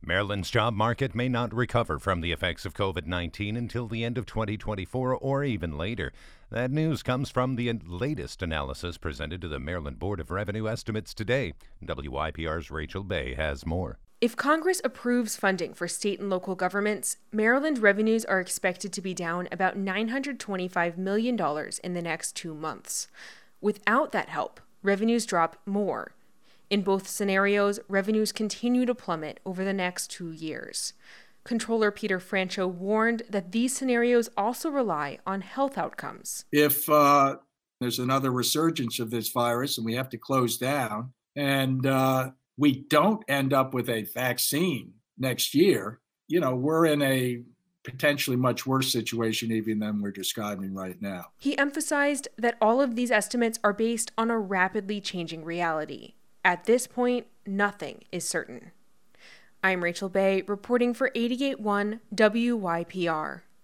Maryland's job market may not recover from the effects of COVID-19 until the end of 2024 or even later. That news comes from the latest analysis presented to the Maryland Board of Revenue Estimates today. WYPR's Rachel Bay has more. If Congress approves funding for state and local governments, Maryland revenues are expected to be down about $925 million in the next 2 months. Without that help, revenues drop more. In both scenarios, revenues continue to plummet over the next 2 years. Controller Peter Francho warned that these scenarios also rely on health outcomes. If there's another resurgence of this virus and we have to close down, and we don't end up with a vaccine next year, we're in a potentially much worse situation even than we're describing right now. He emphasized that all of these estimates are based on a rapidly changing reality. At this point, nothing is certain. I'm Rachel Bay, reporting for 88.1 WYPR.